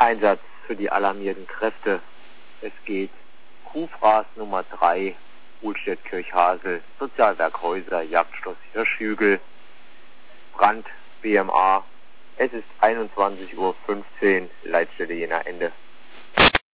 Einsatz für die alarmierten Kräfte. Es geht Kuhfraß Nummer 3, Uhlstedt-Kirchhasel, Sozialwerk Häuser, Jagdschloss Hirschhügel, Brand, BMA. Es ist 21:15 Uhr, Leitstelle Jena Ende.